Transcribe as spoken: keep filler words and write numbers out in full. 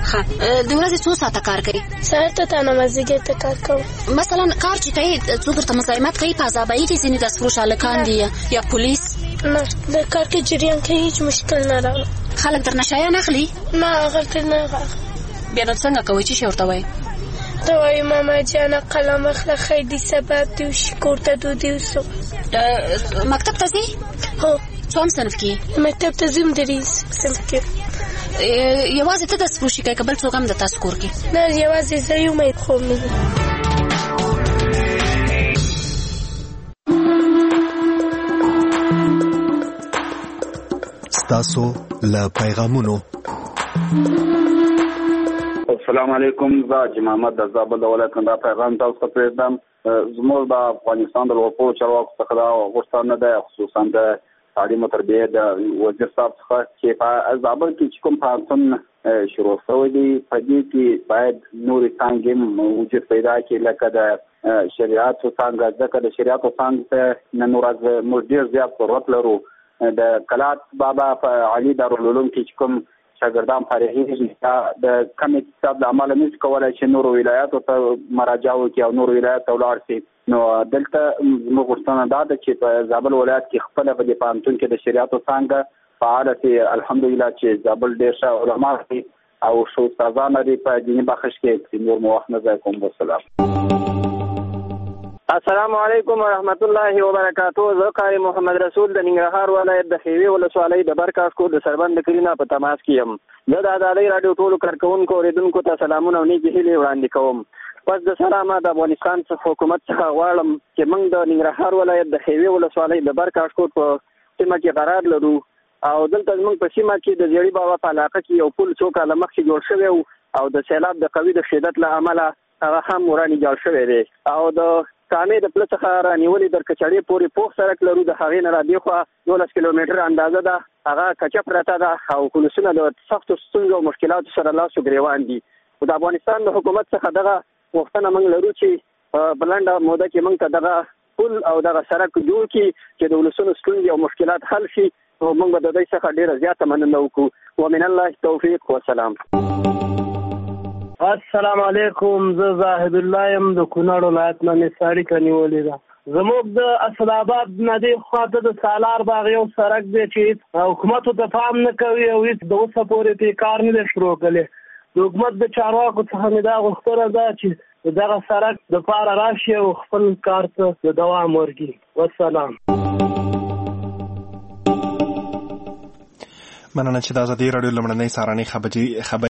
ښه د ورځې څو ساعته کار کوي؟ سهار ته تانه مازدیګر ته کار کوم. مثلا کار چې کوي څوک درته مزاحمت کوي په عذابایي دي ځینې دستفروش هلکان دي یا پولیس؟ نه د کار کې جریان کې هیڅ مشکل نه راغلی. خلک درنه شیان اخلي؟ نه هغه ترې نه اخلي. بیا نو څنګه کوئ؟ څه شی ورته وایي؟ ته وایي ماما جانه قلم اخله خیدي سبب دي وشي کور ته ډوډۍ وسو. مکتب ته ځې؟ هو. څوم صنف کې؟ مکتب ته ځم درې صنف کې. یوازې ته دستفروشي کوې که بل څوک هم د تاسو کور کې؟ نه یوازې زه یم خو مې ستاسو له پیغامونو. السلام علیکم. زه حاجي محمد د زابل د ولایت نه دا پیغام تاسو ته پرېږدم. زموږ د افغانستان د لوړپوړو چارواکو څخه دا غوښتنه ده خصوصا د تعلیم او تربیې د وزیر صاحب څخه چې په زابل کې چې کوم پوهنتون شروع شوی دی په دې کې باید نورې څانګې هم وجود پیدا کړي لکه د شریعتو څانګه، ځکه د شریعتو څانګې ته نن ورځ موږ ډېر زیات ضرورت لرو. د کلات بابا په علي دارالعلوم کې چې کوم شاګردان فارغېږي د کم اقتصاد له امله نشي کولی چې نورو ولایاتو ته مراجعه وکړي او نورو ولایاتو ته ولاړ شي. نو دلته زموږ غوښتنه دا ده چې په زابل ولایت کې خپله په دې پوهنتون کې د شریعتو څانګه فعاله شي. الحمدلله چې زابل ډېر ښه علما دي او ښه استادان لري په دیني بخش کې. نور مو وخت نه ضایع کوم. والسلام. السلام علیکم ورحمت الله وبرکاتہ. زه قاری محمد رسول د ننګرهار ولایت د خیوي ولسوالۍ د برکاش کور د سربند کلینا په تماس کې یم. زه د ازادۍ راډیو ټولو کارکوونکو اوریدونکو ته سلامونه او نیکې هیلې وړاندې کوم. پس د سلامه د افغانستان څخه حکومت څخه غواړم چې موږ د ننګرهار ولایت د خیوي ولسوالۍ د برکاش کور په سیمه کې قرار لرو او دلته زموږ په سیمه کې د زیړي بابا په علاقه کې یو پل څو کاله مخکې جوړ شوی او د سیلاب د قوي د شدت له امله هغه هم ورانی جوړ شوی دی او د کامې د پل څخه رانیولې در کچړې پورې پوخ سړک لرو. د هغې نه رادېخوا دولس کیلومتره اندازه ده. هغه کچه پرته ده او پولیسونه د سختو ستونزو او مشکلاتو سره لاس و ګرېوان دي. د افغانستان د حکومت څخه دغه غوښتنه موږ لرو چې په لنډه موده کې موږ ته دغه پل او دغه سړک جوړ کړي چې د ولسونو ستونزې او مشکلات حل شي او موږ به د دوی څخه ډېره زیاته مننه وکړو. ومن الله توفیق والسلام. السلام علیکم. زه زاهد الله یم د کونړ ولایت نه مې اړیکه نیولې ده. زموږ د اسد آباد نه دې خواته د سالار باغ یو سړک دی چې حکومت ته پام نه کوي او هېڅ د اوسه پورې پرې کار نه دی شروع کړی. د حکومت د چارواکو څخه مې دا غوښتنه ده چې دغه سړک دپاره راشي او خپل کار ته دوام ورکړي. والسلام. مننه چې د ازادۍ راډیو لومړنۍ سهارنۍ خبري